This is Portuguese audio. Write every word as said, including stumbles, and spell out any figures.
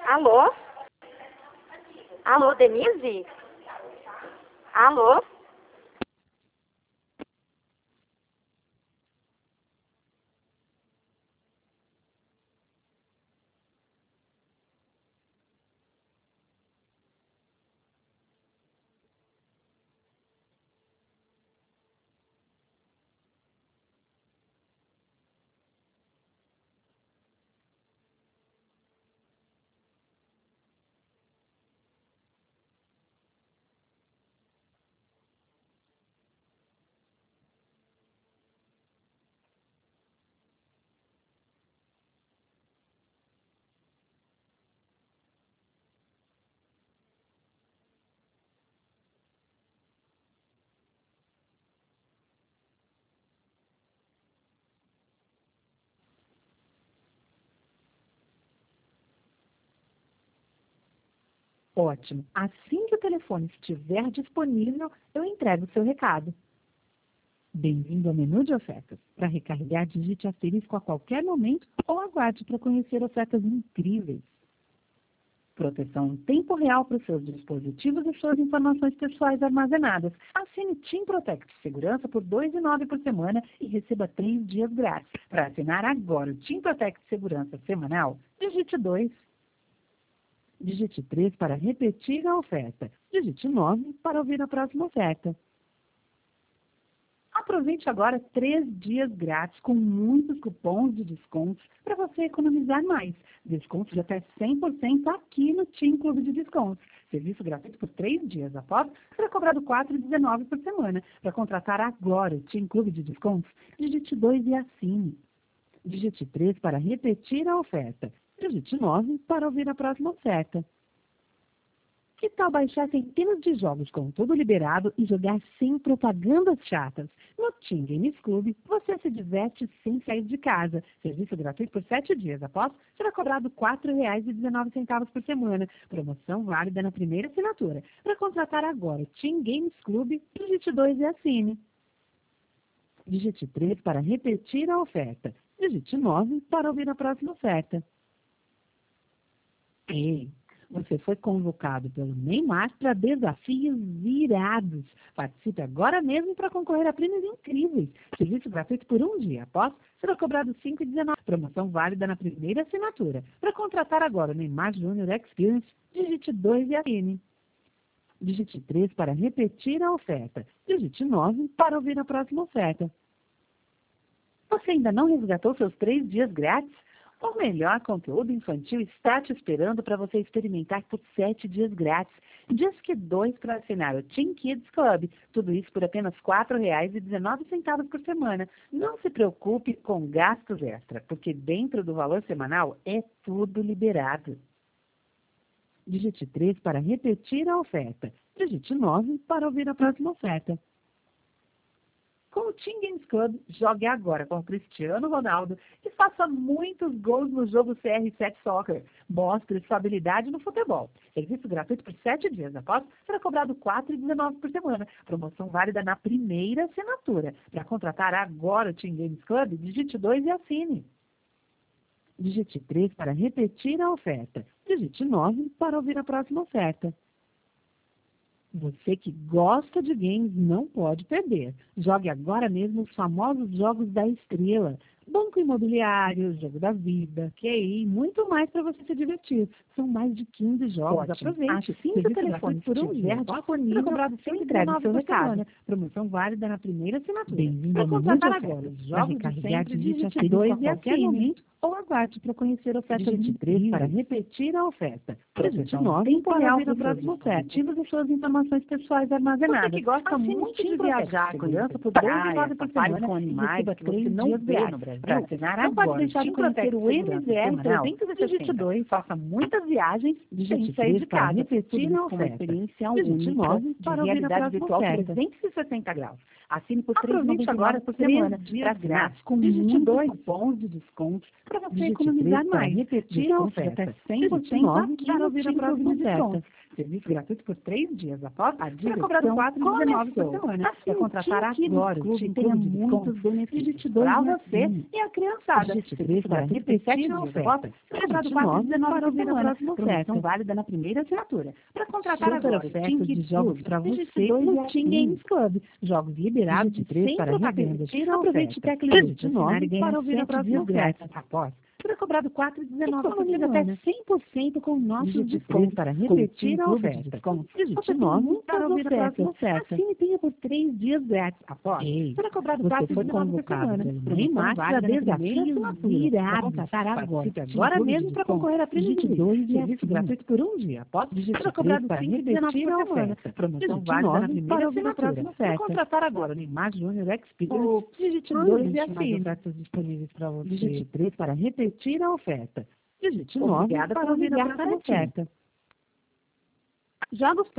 Alô? Alô, Denise? Alô? Ótimo. Assim que o telefone estiver disponível, eu entrego o seu recado. Bem-vindo ao menu de ofertas. Para recarregar, digite asterisco a qualquer momento ou aguarde para conhecer ofertas incríveis. Proteção em tempo real para os seus dispositivos e suas informações pessoais armazenadas. Assine TIM Protect Segurança por dois reais e nove centavos por semana e receba três dias grátis. Para assinar agora o TIM Protect Segurança semanal, digite dois. Digite três para repetir a oferta. Digite nove para ouvir a próxima oferta. Aproveite agora três dias grátis com muitos cupons de descontos para você economizar mais. Descontos de até cem por cento aqui no TIM Clube de Descontos. Serviço gratuito por três dias após será cobrado quatro reais e dezenove centavos por semana. Para contratar agora o TIM Clube de Descontos, digite dois e assine. Digite três para repetir a oferta. Digite nove para ouvir a próxima oferta. Que tal baixar centenas de jogos com tudo liberado e jogar sem propagandas chatas? No TIM Games Club, você se diverte sem sair de casa. Serviço gratuito por sete dias. Após, será cobrado quatro reais e dezenove centavos por semana. Promoção válida na primeira assinatura. Para contratar agora o TIM Games Club, digite dois e assine. Digite três para repetir a oferta. Digite nove para ouvir a próxima oferta. Ei, você foi convocado pelo Neymar para desafios irados. Participe agora mesmo para concorrer a prêmios incríveis. Serviço gratuito por um dia. Após, será cobrado cinco reais e dezenove centavos. Promoção válida na primeira assinatura. Para contratar agora o Neymar Júnior Experience, digite dois e assine. Digite três para repetir a oferta. Digite nove para ouvir a próxima oferta. Você ainda não resgatou seus três dias grátis? O melhor conteúdo infantil está te esperando para você experimentar por sete dias grátis. Diz que dois para assinar o TIM Kids Club. Tudo isso por apenas quatro reais e dezenove centavos por semana. Não se preocupe com gastos extra, porque dentro do valor semanal é tudo liberado. Digite três para repetir a oferta. Digite nove para ouvir a próxima oferta. Com o TIM Games Club, jogue agora com o Cristiano Ronaldo e faça muitos gols no jogo C R sete Soccer. Mostre sua habilidade no futebol. Serviço gratuito por sete dias. Após, será cobrado quatro reais e dezenove centavos por semana. Promoção válida na primeira assinatura. Para contratar agora o TIM Games Club, digite dois e assine. Digite três para repetir a oferta. Digite nove para ouvir a próxima oferta. Você que gosta de games não pode perder. Jogue agora mesmo os famosos jogos da estrela. Banco Imobiliário, Jogo da Vida, Q I, muito mais para você se divertir. São mais de quinze jogos. Ótimo. Aproveite. Assim que o telefone por um dia disponível, cobrado sem entrega seu recado. Promoção válida na primeira assinatura. Bem-vindo para ao menu de contratar ofertas. agora os Para jogos de recarregar, sempre, digite digite asterisco dois a e qualquer assine. momento ou aguarde para conhecer ofertas Digite três para repetir a oferta. Digite nove para ouvir a próxima oferta. E suas informações pessoais armazenadas. Você que gosta Assine muito TIM de Protect viajar, Segurança segurança por por dois reais e nove praia, centavos por safari semana com e animais receba que você três não dias vê grátis. no Brasil. Para assinar Não pode agora deixar o de TIM conhecer Protect o Segurança M Z R semanal, trezentos e digite sessenta. dois, faça muitas viagens Digite sem sair de três para casa. repetir Tudo a isso com uma oferta. experiência Digite única nove de para ouvir a realidade próxima virtual oferta. trezentos e sessenta graus. Assine por três reais e Aproveite noventa e nove agora por três semana dias para assinar grátis com digite muitos dois cupons de descontos para você Digite economizar três para mais. repetir a Descontos de até oferta. cem por Digite cento nove aqui para no ouvir a TIM Clube próxima de oferta. Descontos. Serviço gratuito por três dias. Após, A será cobrado diversão quatro reais e dezenove centavos por começou. semana. Para Assine contratar TIM Kids agora o Club TIM e tenha Clube de muitos Descontos, benefícios digite dois para e você. assine. E a criançada. Digite três para repetir a oferta. Lembrado Digite quatro nove dezenove para ouvir a semana. próxima Promoção oferta. válida na primeira assinatura. Para contratar Super agora, oferta Team de Kids jogos Club, para digite você dois no e Team assim. Games Club. Jogos liberados Digite três Sem para propaganda. repetir a Aproveite oferta. teclas Digite assinar e nove ganhar para ouvir a sete próxima dias oferta. grátis. Após, será cobrado quatro reais e dezenove centavos por Economize semana. até cem por cento com nossos Digite descontos três para com o repetir Team a Clube de oferta. descontos. Digite Você tem nove muitas para ouvir a próxima ofertas. oferta. Assine e tenha por três dias grátis. Após, Ei, será cobrado você quatro reais foi e dezenove centavos por convocado semana. pelo Promoção Neymar para válida na primeira desafios assinatura. virados. Para contratar agora. Participe Team agora Clube de mesmo para descontos. concorrer a prêmios Digite de dois e serviço assim. gratuito por um dia. Após Digite será três cobrado para cinco reais e dezenove repetir a centavos por semana. oferta. Promoção Digite válida na nove primeira para ouvir a assinatura. próxima Para oferta. contratar agora o Neymar Júnior Experience, Ou digite não dois e existe mais assine. ofertas disponíveis para você. Digite três para repetir a oferta. Digite nove Obrigada para por ouvir a ouvir a próxima oferta. Jogos